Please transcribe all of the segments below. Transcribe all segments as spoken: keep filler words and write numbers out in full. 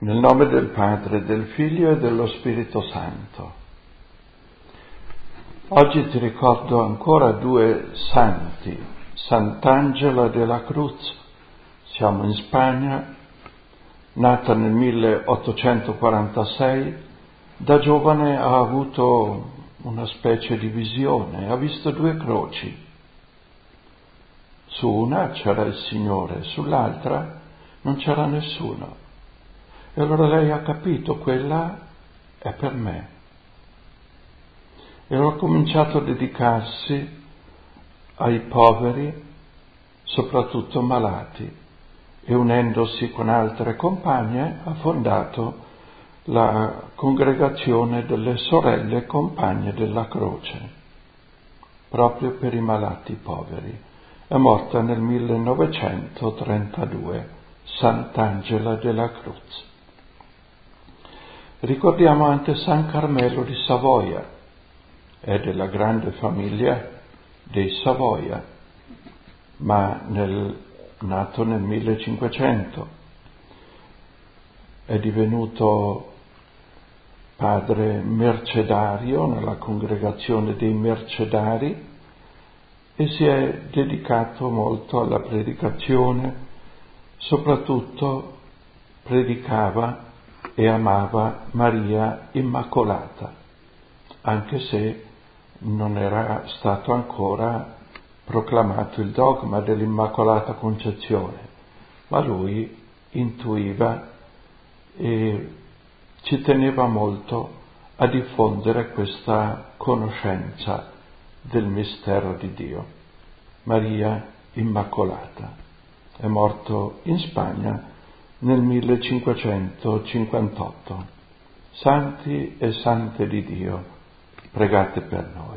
Nel nome del Padre, del Figlio e dello Spirito Santo. Oggi ti ricordo ancora due santi, Sant'Angela della Cruz. Siamo in Spagna, nata nel milleottocentoquarantasei, da giovane ha avuto una specie di visione, ha visto due croci. Su una c'era il Signore, sull'altra non c'era nessuno. E allora lei ha capito, quella è per me. E allora ha cominciato a dedicarsi ai poveri, soprattutto malati, e unendosi con altre compagne ha fondato la congregazione delle sorelle compagne della croce, proprio per i malati poveri. È morta nel millenovecentotrentadue, Sant'Angela della Cruz. Ricordiamo anche San Carmelo di Savoia, è della grande famiglia dei Savoia, ma nel, nato nel millecinquecento, è divenuto padre mercedario nella congregazione dei mercedari e si è dedicato molto alla predicazione, soprattutto predicava e amava Maria Immacolata, anche se non era stato ancora proclamato il dogma dell'Immacolata Concezione, ma lui intuiva e ci teneva molto a diffondere questa conoscenza del mistero di Dio. Maria Immacolata è morto in Spagna nel millecinquecentocinquantotto. Santi e sante di Dio, pregate per noi.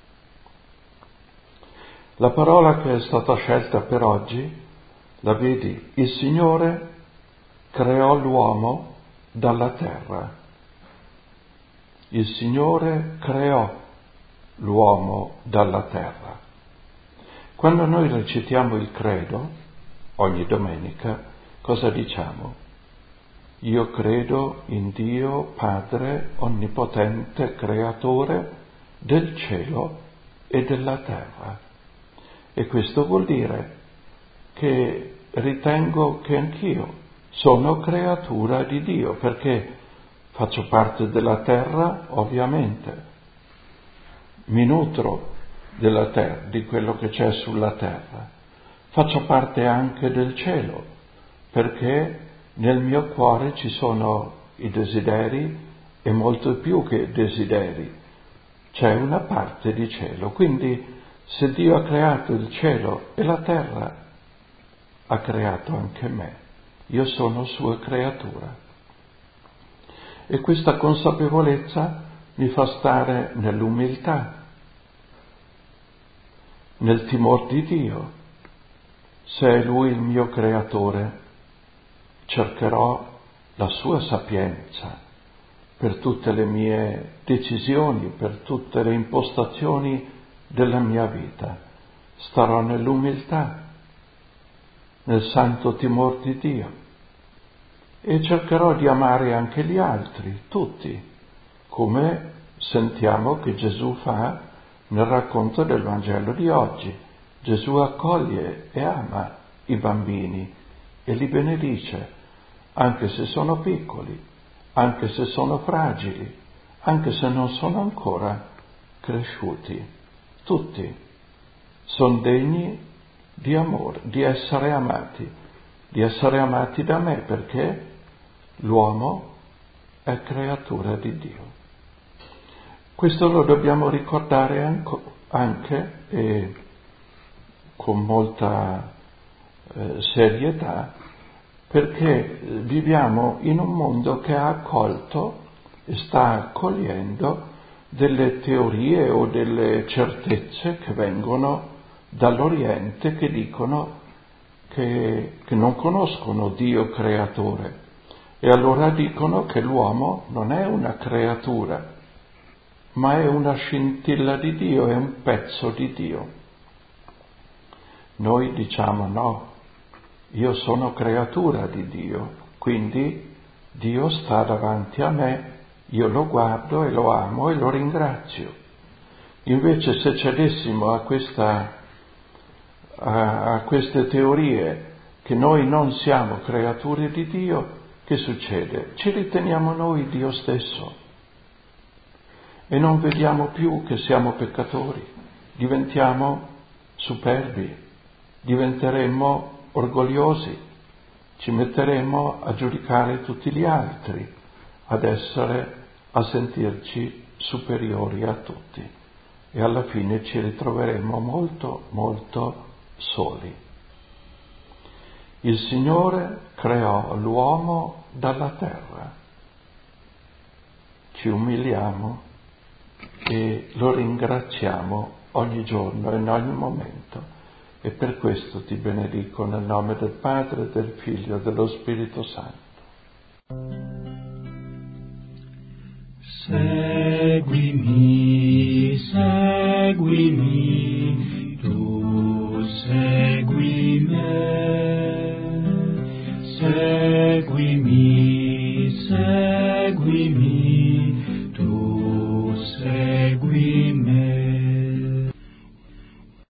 La parola che è stata scelta per oggi, la vedi, il Signore creò l'uomo dalla terra. Il Signore creò l'uomo dalla terra. Quando noi recitiamo il credo, ogni domenica, cosa diciamo? Io credo in Dio Padre Onnipotente, Creatore del cielo e della terra. E questo vuol dire che ritengo che anch'io sono creatura di Dio, perché faccio parte della terra, ovviamente, mi nutro della terra, di quello che c'è sulla terra. Faccio parte anche del cielo, perché nel mio cuore ci sono i desideri e molto più che desideri. C'è una parte di cielo. Quindi se Dio ha creato il cielo e la terra, ha creato anche me. Io sono sua creatura. E questa consapevolezza mi fa stare nell'umiltà, nel timore di Dio. Se è Lui il mio creatore, cercherò la sua sapienza per tutte le mie decisioni, per tutte le impostazioni della mia vita. Starò nell'umiltà, nel santo timore di Dio e cercherò di amare anche gli altri, tutti, come sentiamo che Gesù fa nel racconto del Vangelo di oggi. Gesù accoglie e ama i bambini e li benedice, anche se sono piccoli, anche se sono fragili, anche se non sono ancora cresciuti. Tutti sono degni di amore, di essere amati, di essere amati da me, perché l'uomo è creatura di Dio. Questo lo dobbiamo ricordare anche e con molta eh, serietà, perché viviamo in un mondo che ha accolto e sta accogliendo delle teorie o delle certezze che vengono dall'Oriente, che dicono che, che non conoscono Dio creatore, e allora dicono che l'uomo non è una creatura, ma è una scintilla di Dio, è un pezzo di Dio. Noi diciamo no, io sono creatura di Dio, quindi Dio sta davanti a me, io lo guardo e lo amo e lo ringrazio. Invece se cedessimo a, questa, a, a queste teorie che noi non siamo creature di Dio, che succede? Ci riteniamo noi Dio stesso e non vediamo più che siamo peccatori, diventiamo superbi, diventeremo orgogliosi, ci metteremo a giudicare tutti gli altri, ad essere, a sentirci superiori a tutti e alla fine ci ritroveremo molto, molto soli. Il Signore creò l'uomo dalla terra, ci umiliamo e lo ringraziamo ogni giorno e in ogni momento. E per questo ti benedico nel nome del Padre, del Figlio e dello Spirito Santo. Seguimi, seguimi, tu segui me, seguimi, seguimi.